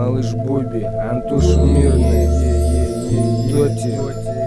Малыш Бобби, Антош Мирный, Доти,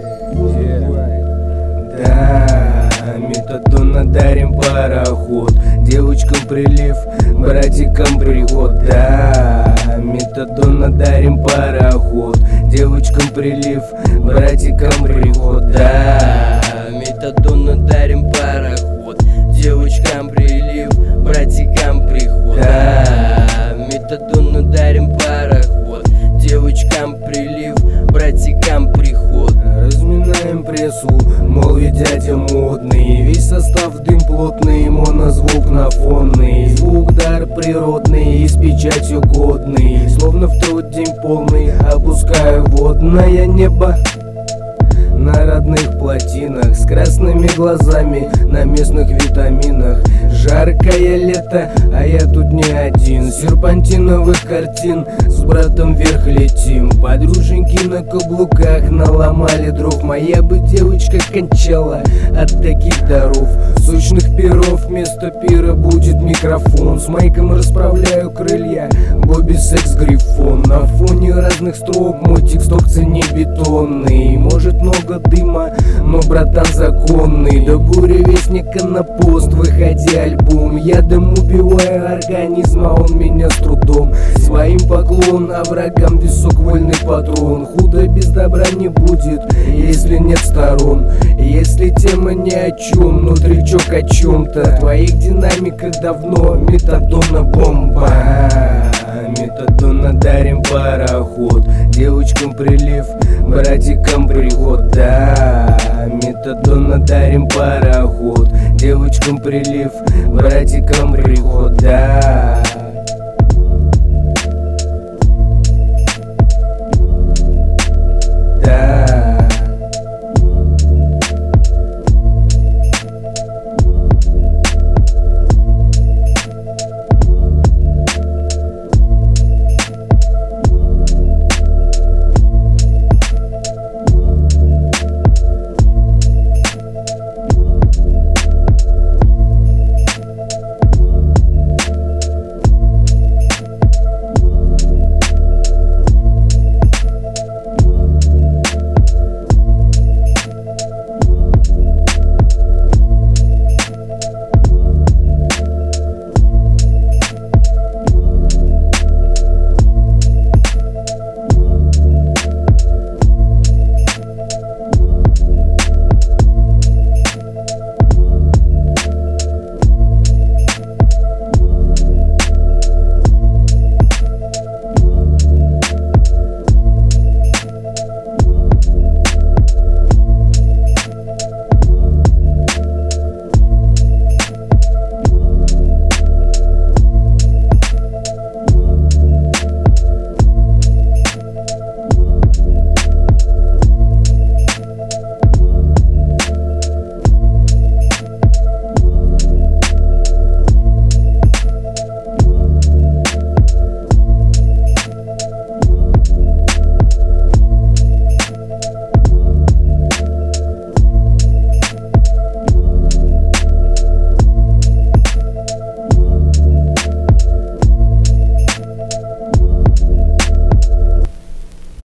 да, метадона дарим пароход, девочкам прилив, братикам приход. Да, метадона дарим пароход, девочкам прилив, братикам приход. Да, метадона дарим пароход, девочкам прилив, братикам приход. Да, метадона дарим пароход, девочкам прилив, братикам приход. Разминаем прессу, мол, ведь дядя модный, весь состав дым плотный, монозвук нафонный, звук дар природный, с печатью годный, словно в тот день полный, опускаю водное небо на родных плотинах, с красными глазами, на местных витаминах. Жаркое лето, а я тут не один, серпантиновых картин, с братом вверх летим. Подруженьки на каблуках наломали дров, моя бы девочка кончала от таких даров. Сочных перов вместо пира будет микрофон, с майком расправляю крылья, Бобби секс-грифон. На фоне разных строк мой тексток цене бетонный, может много дыма, но братан законный. До буревестника на пост, выходи альбом, я дым убиваю организм, а он меня с трудом. Своим поклон, а врагам висок вольный патрон. Худо без добра не будет, если нет сторон. Если тема ни о чем, но тречок о чем-то. В твоих динамиках давно метадона бомба. Метадона дарим пароход, девочкам прилив, братикам приход. Да, метадона дарим пароход, девочкам прилив, братикам приход. Да.